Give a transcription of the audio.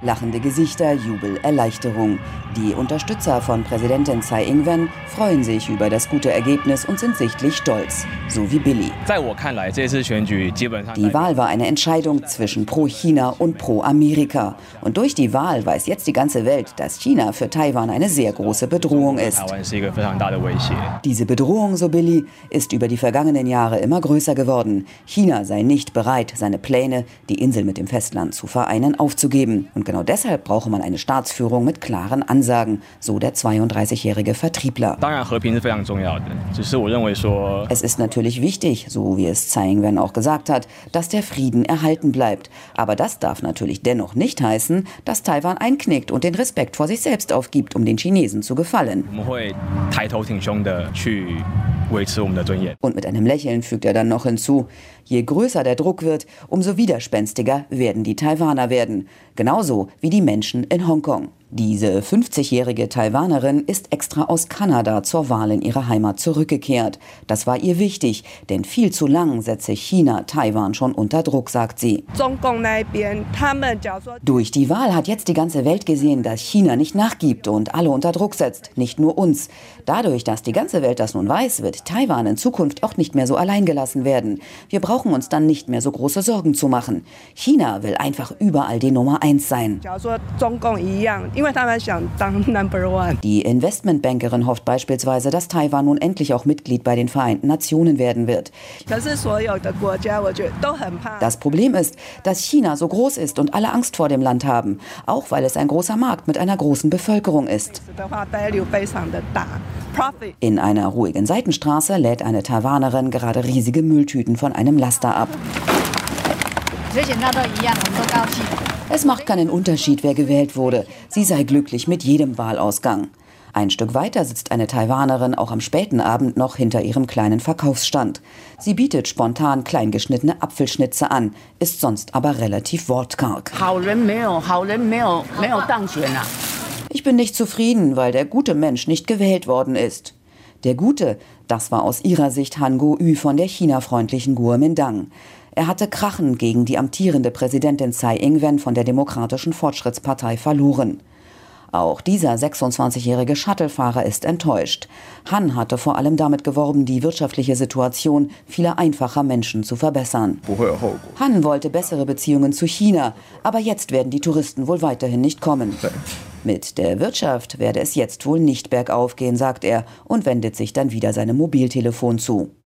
Lachende Gesichter, Jubel, Erleichterung. Die Unterstützer von Präsidentin Tsai Ing-wen freuen sich über das gute Ergebnis und sind sichtlich stolz, so wie Billy. Die Wahl war eine Entscheidung zwischen Pro-China und Pro-Amerika. Und durch die Wahl weiß jetzt die ganze Welt, dass China für Taiwan eine sehr große Bedrohung ist. Diese Bedrohung, so Billy, ist über die vergangenen Jahre immer größer geworden. China sei nicht bereit, seine Pläne, die Insel mit dem Festland zu vereinen, aufzugeben. Und genau deshalb brauche man eine Staatsführung mit klaren Ansagen, so der 32-jährige Vertriebler. Es ist natürlich wichtig, so wie es Tsai Ing-wen auch gesagt hat, dass der Frieden erhalten bleibt. Aber das darf natürlich dennoch nicht heißen, dass Taiwan einknickt und den Respekt vor sich selbst aufgibt, um den Chinesen zu gefallen. Und mit einem Lächeln fügt er dann noch hinzu: Je größer der Druck wird, umso widerspenstiger werden die Taiwaner werden. Genauso wie die Menschen in Hongkong. Diese 50-jährige Taiwanerin ist extra aus Kanada zur Wahl in ihre Heimat zurückgekehrt. Das war ihr wichtig, denn viel zu lang setze China Taiwan schon unter Druck, sagt sie. Durch die Wahl hat jetzt die ganze Welt gesehen, dass China nicht nachgibt und alle unter Druck setzt, nicht nur uns. Dadurch, dass die ganze Welt das nun weiß, wird Taiwan in Zukunft auch nicht mehr so allein gelassen werden. Wir brauchen uns dann nicht mehr so große Sorgen zu machen. China will einfach überall die Nummer 1 sein. Die Investmentbankerin hofft beispielsweise, dass Taiwan nun endlich auch Mitglied bei den Vereinten Nationen werden wird. Das Problem ist, dass China so groß ist und alle Angst vor dem Land haben, auch weil es ein großer Markt mit einer großen Bevölkerung ist. In einer ruhigen Seitenstraße lädt eine Taiwanerin gerade riesige Mülltüten von einem Laster ab. Es macht keinen Unterschied, wer gewählt wurde. Sie sei glücklich mit jedem Wahlausgang. Ein Stück weiter sitzt eine Taiwanerin auch am späten Abend noch hinter ihrem kleinen Verkaufsstand. Sie bietet spontan kleingeschnittene Apfelschnitze an, ist sonst aber relativ wortkarg. Ich bin nicht zufrieden, weil der gute Mensch nicht gewählt worden ist. Der Gute, das war aus ihrer Sicht Han Kuo-yu von der China-freundlichen Kuomintang. Er hatte krachend gegen die amtierende Präsidentin Tsai Ing-wen von der Demokratischen Fortschrittspartei verloren. Auch dieser 26-jährige Shuttlefahrer ist enttäuscht. Han hatte vor allem damit geworben, die wirtschaftliche Situation vieler einfacher Menschen zu verbessern. Han wollte bessere Beziehungen zu China, aber jetzt werden die Touristen wohl weiterhin nicht kommen. Mit der Wirtschaft werde es jetzt wohl nicht bergauf gehen, sagt er und wendet sich dann wieder seinem Mobiltelefon zu.